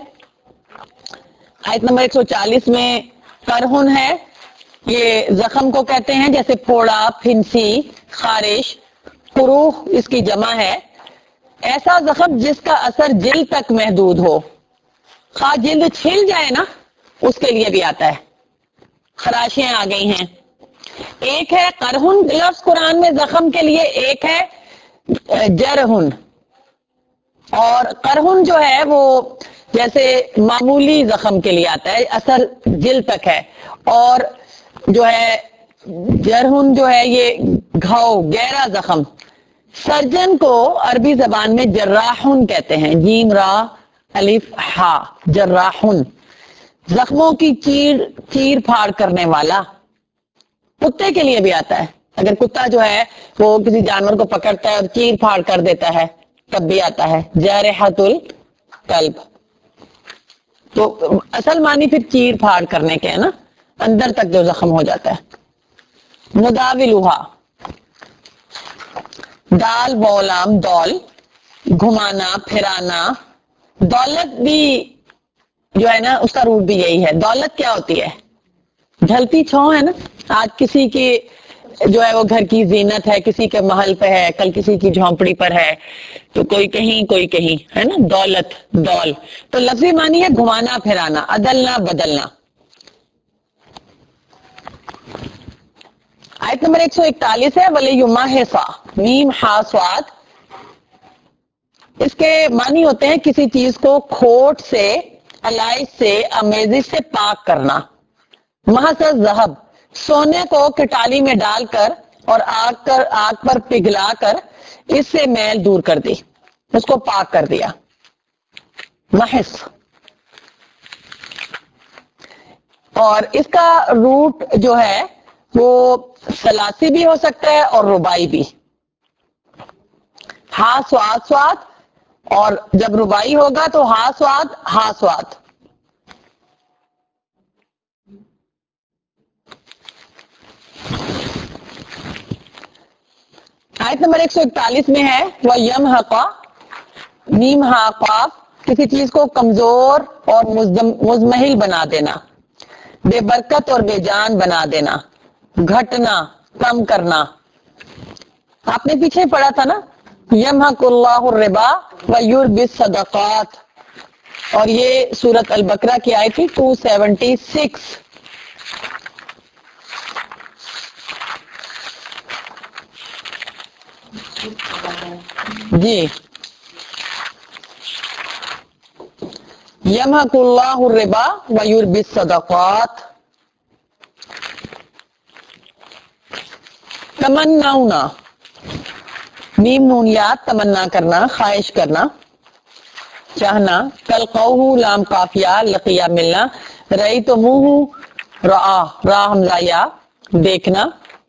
آیت نمبر ایک سو چالیس میں کرہن ہے, یہ زخم کو کہتے ہیں جیسے پھوڑا, پھنسی, خارش. قروح اس کی جمع ہے. ایسا زخم جس کا اثر جلد تک محدود ہو, خواہ جلد چھل جائے نا اس کے لیے بھی آتا ہے. خراشیں آ گئی ہیں. ایک ہے قرہن لفظ قرآن میں زخم کے لیے, ایک ہے جرہن. اور قرہن جو ہے وہ جیسے معمولی زخم کے لیے آتا ہے, اثر جلد تک ہے. اور جو ہے جرہن جو ہے یہ گھاؤ, گہرا زخم. سرجن کو عربی زبان میں جراحن کہتے ہیں, جیم را الف ہا, جراحن. زخموں کی چیر چیر پھاڑ کرنے والا. کتے کے لیے بھی آتا ہے, اگر کتا جو ہے وہ کسی جانور کو پکڑتا ہے اور چیر پھاڑ کر دیتا ہے تب بھی آتا ہے جارحۃ القلب. تو اصل معنی پھر چیر پھاڑ کرنے کے ہے نا, اندر تک جو زخم ہو جاتا ہے. مداولوہا دال بولام دول, گھمانا پھرانا. دولت بھی جو ہے نا اس کا روٹ بھی یہی ہے. دولت کیا ہوتی ہے؟ ڈھلتی چھاؤں ہے نا. آج کسی کی جو ہے وہ گھر کی زینت ہے, کسی کے محل پہ ہے, کل کسی کی جھونپڑی پر ہے, تو کوئی کہیں کوئی کہیں ہے نا. دولت دول تو لفظی معنی ہے گھمانا پھرانا, عدلنا بدلنا. آیت نمبر ایک سو اکتالیس ہے وَلِيُمَحِصَ میم ہا سواد. اس کے معنی ہوتے ہیں کسی چیز کو کھوٹ سے, علائش سے, امیزش سے پاک کرنا. محض ذہب سونے کو کٹالی میں ڈال کر اور آگ کر آگ پر پگھلا کر اس سے میل دور کر دی, اس کو پاک کر دیا. محض. اور اس کا روٹ جو ہے وہ ثلاثی بھی ہو سکتا ہے اور رباعی بھی. ہا سواد سواد, اور جب رباعی ہوگا تو ہا سواد ہا سواد. آیت نمبر ایک سو اکتالیس میں ہے وَيَمْحَقَ میم ہا قاف کسی چیز کو کمزور اور مزمحل بنا دینا، بے برکت اور بے جان بنا دینا، گھٹنا، کم کرنا. آپ نے پیچھے پڑھا تھا نا، یمحق اللہ الربا ویربی الصدقات، اور یہ سورۃ البقرہ کی آیت تھی دو سو چھہتر. جی، یمحق اللہ الربا ویربی الصدقات. تمناؤنا، میم نون یاد، تمنا کرنا، خواہش کرنا، چاہنا. تلقوہ لام قافیہ، لقیہ ملنا. رأیتموہ، رآ، را حمزہ یا، دیکھنا.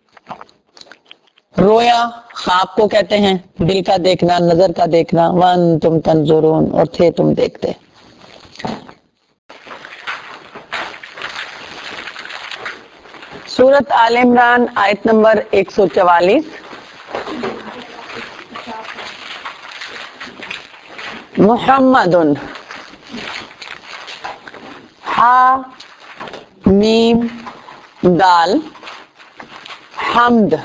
رویا خواب کو کہتے ہیں، دل کا دیکھنا، نظر کا دیکھنا. وانتم تنظرون، اور تھے تم دیکھتے. سورۃ آل عمران آیت نمبر ایک سو چوالیس. محمد، ہا میم دال، حمد.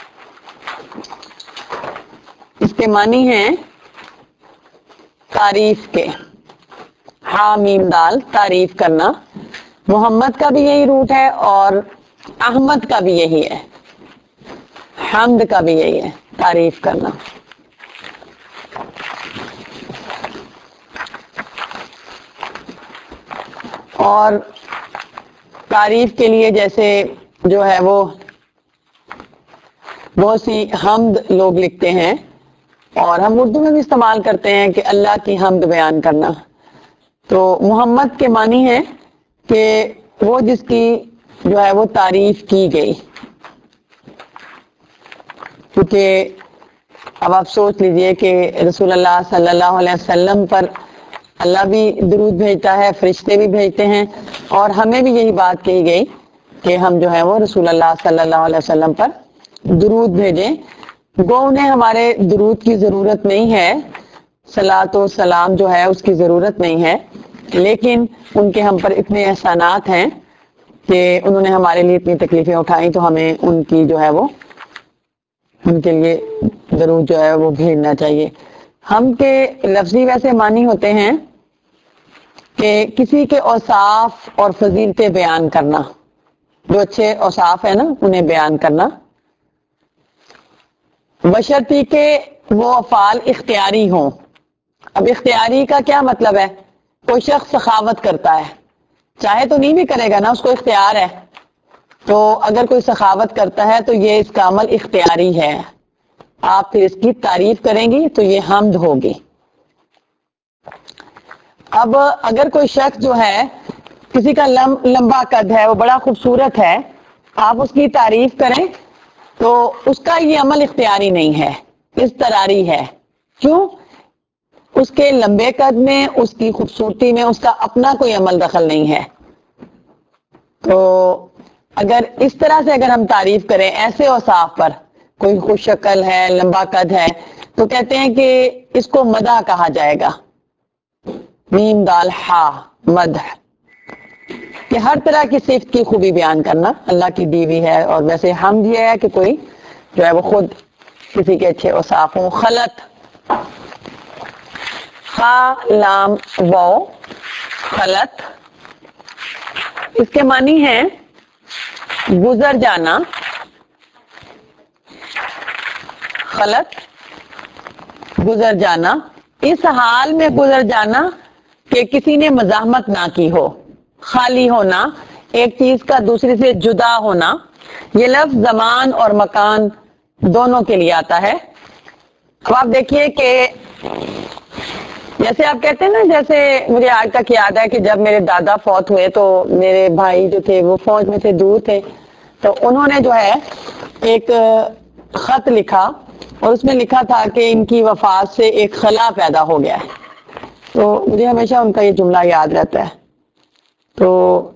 اس کے معنی ہیں تعریف کے. ہا میم دال، تعریف کرنا. محمد کا بھی یہی روٹ ہے اور احمد کا بھی یہی ہے، حمد کا بھی یہی ہے، تعریف کرنا. اور تعریف کے لیے جیسے جو ہے وہ بہت سی حمد لوگ لکھتے ہیں، اور ہم اردو میں بھی استعمال کرتے ہیں کہ اللہ کی حمد بیان کرنا. تو محمد کے معنی ہے کہ وہ جس کی جو ہے وہ تعریف کی گئی. کیونکہ اب آپ سوچ لیجئے کہ رسول اللہ صلی اللہ علیہ وسلم پر اللہ بھی درود بھیجتا ہے، فرشتے بھی بھیجتے ہیں، اور ہمیں بھی یہی بات کہی گئی کہ ہم جو ہے وہ رسول اللہ صلی اللہ علیہ وسلم پر درود بھیجیں. گو انہیں ہمارے درود کی ضرورت نہیں ہے، صلاۃ و سلام جو ہے اس کی ضرورت نہیں ہے، لیکن ان کے ہم پر اتنے احسانات ہیں کہ انہوں نے ہمارے لیے اتنی تکلیفیں اٹھائیں، تو ہمیں ان کی جو ہے وہ ان کے لیے درود جو ہے وہ بھیجنا چاہیے. ہم کے لفظی ویسے معنی ہوتے ہیں کہ کسی کے اوصاف اور فضیلتیں بیان کرنا، جو اچھے اوصاف ہیں نا انہیں بیان کرنا، بشرطی کہ وہ افعال اختیاری ہوں. اب اختیاری کا کیا مطلب ہے؟ کوئی شخص سخاوت کرتا ہے، چاہے تو نہیں بھی کرے گا نا، اس کو اختیار ہے. تو اگر کوئی سخاوت کرتا ہے تو یہ اس کا عمل اختیاری ہے، آپ پھر اس کی تعریف کریں گی تو یہ حمد ہوگی. اب اگر کوئی شخص جو ہے کسی کا لمبا قد ہے، وہ بڑا خوبصورت ہے، آپ اس کی تعریف کریں تو اس کا یہ عمل اختیاری نہیں ہے، اضطراری ہے. کیوں؟ اس کے لمبے قد میں، اس کی خوبصورتی میں اس کا اپنا کوئی عمل دخل نہیں ہے. تو اگر اس طرح سے اگر ہم تعریف کریں ایسے اوصاف پر، کوئی خوش شکل ہے، لمبا قد ہے، تو کہتے ہیں کہ اس کو مدح کہا جائے گا. میم دال ہا، مدح، کہ ہر طرح کی صفت کی خوبی بیان کرنا اللہ کی دی ہوئی ہے. اور ویسے حمد یہ ہے کہ کوئی جو ہے وہ خود کسی کے اچھے اوصاف ہوں. خلط، خا لام واو، خلط، اس کے معنی ہے گزر جانا. خلط، گزر جانا، اس حال میں گزر جانا کہ کسی نے مزاحمت نہ کی ہو. خالی ہونا، ایک چیز کا دوسری سے جدا ہونا. یہ لفظ زمان اور مکان دونوں کے لیے آتا ہے. اب آپ دیکھیے کہ جیسے آپ کہتے ہیں نا، جیسے مجھے آج تک یاد ہے کہ جب میرے دادا فوت ہوئے تو میرے بھائی جو تھے وہ فوج میں سے دور تھے، تو انہوں نے جو ہے ایک خط لکھا اور اس میں لکھا تھا کہ ان کی وفات سے ایک خلا پیدا ہو گیا ہے. تو مجھے ہمیشہ ان کا یہ جملہ یاد رہتا ہے. تو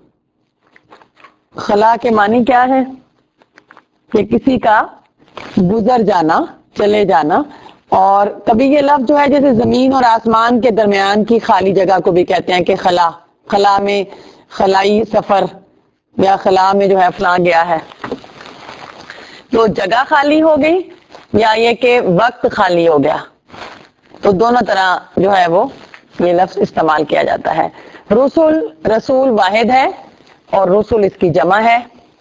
خلا کے معنی کیا ہے؟ کہ کسی کا گزر جانا، چلے جانا. اور کبھی یہ لفظ جو ہے جیسے زمین اور آسمان کے درمیان کی خالی جگہ کو بھی کہتے ہیں کہ خلا، خلا میں خلائی سفر یا خلا میں جو ہے فلاں گیا ہے. تو جگہ خالی ہو گئی یا یہ کہ وقت خالی ہو گیا، تو دونوں طرح جو ہے وہ یہ لفظ استعمال کیا جاتا ہے. رسول، رسول واحد ہے اور رسول اس کی جمع ہے.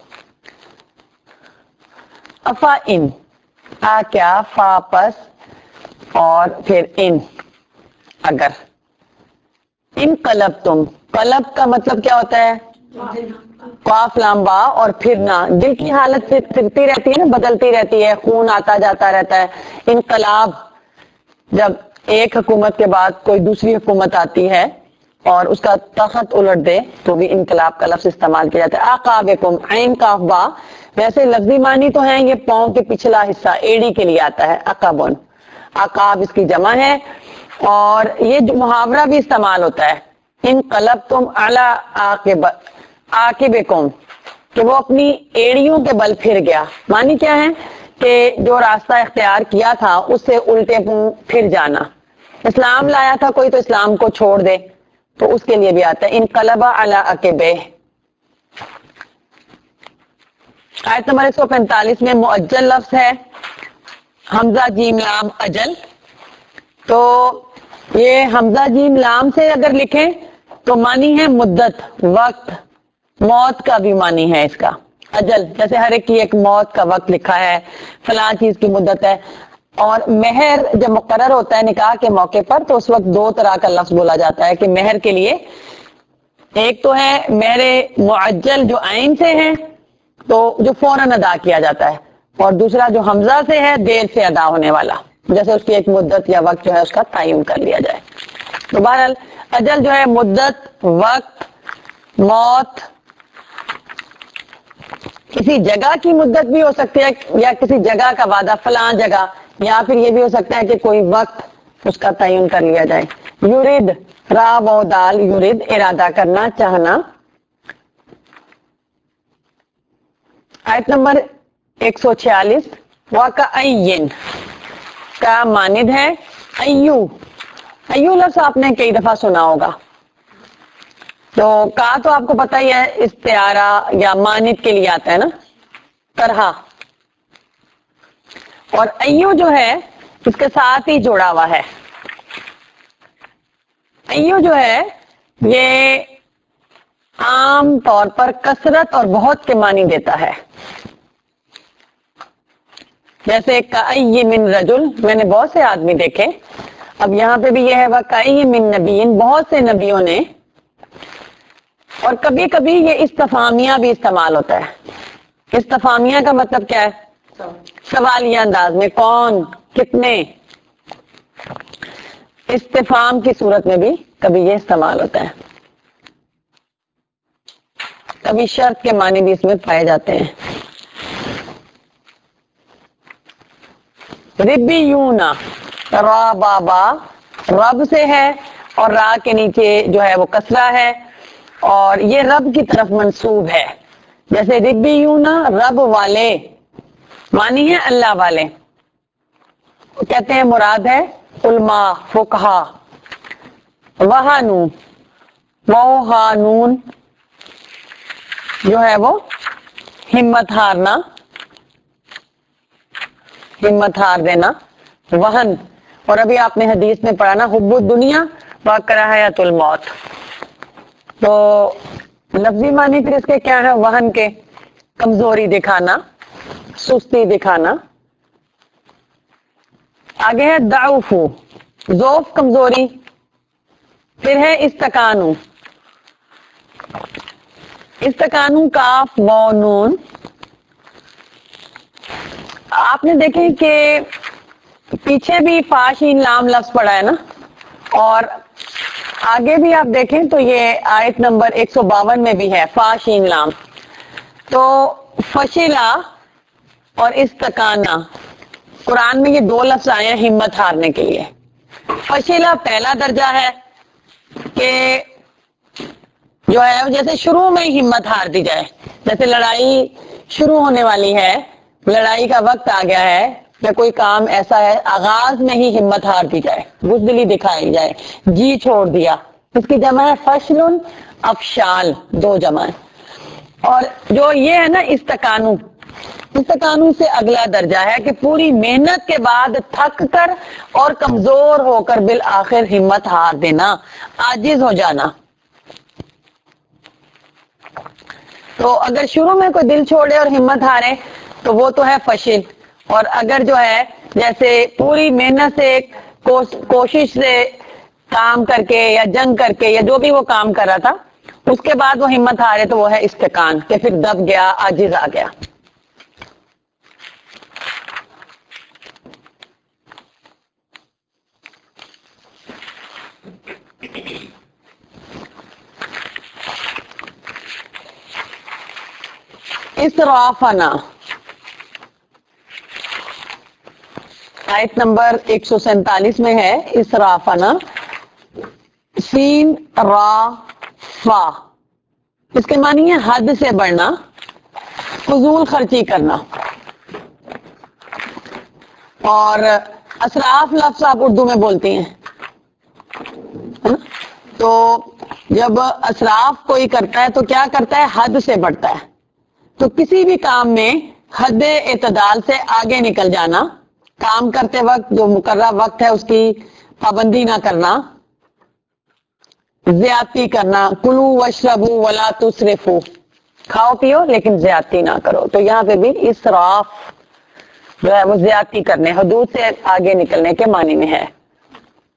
افا ان، آ کیا، فا پس اور پھر ان اگر. ان قلب تم، قلب کا مطلب کیا ہوتا ہے؟ قاف لام با اور پھرنا. دل کی حالت سے پھرتی رہتی ہے نا، بدلتی رہتی ہے، خون آتا جاتا رہتا ہے. انقلاب، جب ایک حکومت کے بعد کوئی دوسری حکومت آتی ہے اور اس کا تخت الٹ دے تو بھی انقلاب کا لفظ استعمال کیا جاتا ہے. عقابکم، عین کاف با، ویسے لفظی معنی تو ہیں یہ پاؤں کے پچھلا حصہ ایڑی کے لیے آتا ہے عقابن. عقاب اس کی جمع ہے اور یہ جو محاورہ بھی استعمال ہوتا ہے انقلبتم علی عاقب عاقبکم، کہ وہ اپنی ایڑیوں کے بل پھر گیا. معنی کیا ہے کہ جو راستہ اختیار کیا تھا اس سے الٹے منہ پھر جانا. اسلام لایا تھا کوئی تو اسلام کو چھوڑ دے تو اس کے لیے بھی آتا ہے انقلب علی عقبہ. آیت نمبر ایک سو پینتالیس میں معجل لفظ ہے حمزہ جیم لام اجل. تو یہ حمزہ جیم لام سے اگر لکھیں تو معنی ہے مدت، وقت، موت کا بھی معنی ہے اس کا. اجل جیسے ہر ایک کی ایک موت کا وقت لکھا ہے، فلاں چیز کی مدت ہے. اور مہر جب مقرر ہوتا ہے نکاح کے موقع پر تو اس وقت دو طرح کا لفظ بولا جاتا ہے کہ مہر کے لیے ایک تو ہے مہر معجل جو عین سے ہے تو جو فوراً ادا کیا جاتا ہے، اور دوسرا جو حمزہ سے ہے دیر سے ادا ہونے والا، جیسے اس کی ایک مدت یا وقت جو ہے اس کا تعین کر لیا جائے. تو بہرحال اجل جو ہے مدت، وقت، موت، کسی جگہ کی مدت بھی ہو سکتی ہے یا کسی جگہ کا وعدہ فلاں جگہ، یا پھر یہ بھی ہو سکتا ہے کہ کوئی وقت اس کا تعین کر لیا جائے. یورید، را و دال، یورید ارادہ کرنا، چاہنا. آیت نمبر ایک سو چھیالیس وَكَأَيٍّ کا ماند ہے ایو. ایو لفظ آپ نے کئی دفعہ سنا ہوگا. تو کا تو آپ کو پتہ ہی ہے استعارہ یا ماند کے لیے آتا ہے نا، طرح. اور ایو جو ہے اس کے ساتھ ہی جوڑا ہوا ہے. ایو جو ہے یہ عام طور پر کثرت اور بہت کے معنی دیتا ہے. جیسے کئی من رجل، میں نے بہت سے آدمی دیکھے. اب یہاں پہ بھی یہ ہے وَكَأَيٍّ مِّن نَبِيٍّ، بہت سے نبیوں نے. اور کبھی کبھی یہ استفہامیہ بھی استعمال ہوتا ہے. استفہامیہ کا مطلب کیا ہے؟ سوالیہ انداز میں، کون، کتنے. استفہام کی صورت میں بھی کبھی یہ استعمال ہوتا ہے. کبھی شرط کے معنی بھی اس میں پائے جاتے ہیں. ربیونا، را بابا رب سے ہے اور را کے نیچے جو ہے وہ کسرہ ہے اور یہ رب کی طرف منسوب ہے. جیسے ربیونا رب والے، معنی ہے اللہ والے. کہتے ہیں مراد ہے علماء، فقہا. وہانو، وہانون جو ہے وہ ہمت ہارنا، ہمت ہار دینا. وہن، اور ابھی آپ نے حدیث میں پڑھا نا حب الدنیا وکراہیت الموت. تو لفظی معنی پھر اس کے کیا ہے؟ وہن کے کمزوری دکھانا، سستی دکھانا. آگے ہے ضعف، ضعف کمزوری. پھر ہے استکانو، استکانو کاف و نون. آپ نے دیکھیں کہ پیچھے بھی فا شین لام لفظ پڑا ہے نا، اور آگے بھی آپ دیکھیں تو یہ آیت نمبر ایک سو باون میں بھی ہے فا شین لام. تو فشلا اور استکانا، قرآن میں یہ دو لفظ آئے ہیں ہمت ہارنے کے لیے. فشلا پہلا درجہ ہے کہ جو ہے جیسے شروع میں ہی ہمت ہار دی جائے، جیسے لڑائی شروع ہونے والی ہے، لڑائی کا وقت آ گیا ہے، یا کوئی کام ایسا ہے آغاز میں ہی ہمت ہار دی جائے، بزدلی دکھائی جائے، جی چھوڑ دیا، اس کی جمع ہے فشل، افشال دو جمع ہے۔ اور جو یہ ہے نا استقانو، استقانو سے اگلا درجہ ہے کہ پوری محنت کے بعد تھک کر اور کمزور ہو کر بالآخر ہمت ہار دینا، عاجز ہو جانا۔ تو اگر شروع میں کوئی دل چھوڑے اور ہمت ہارے تو وہ تو ہے فشل، اور اگر جو ہے جیسے پوری محنت سے کوشش سے کام کر کے یا جنگ کر کے یا جو بھی وہ کام کر رہا تھا اس کے بعد وہ ہمت ہارے تو وہ ہے استقان، کہ پھر دب گیا، عاجز آ گیا۔ اسرافنا، آیت نمبر ایک سو سینتالیس میں ہے اسرافنا، سین را فا، اس کے معنی ہے حد سے بڑھنا، فضول خرچی کرنا۔ اور اسراف لفظ آپ اردو میں بولتی ہیں تو جب اسراف کوئی کرتا ہے تو کیا کرتا ہے؟ حد سے بڑھتا ہے۔ تو کسی بھی کام میں حد اعتدال سے آگے نکل جانا، کام کرتے وقت جو مقررہ وقت ہے اس کی پابندی نہ کرنا، زیادتی کرنا، کلو واشربو ولا تسرفو، کھاؤ پیو لیکن زیادتی نہ کرو۔ تو یہاں پہ بھی اسراف جو ہے وہ زیادتی کرنے، حدود سے آگے نکلنے کے معنی میں ہے۔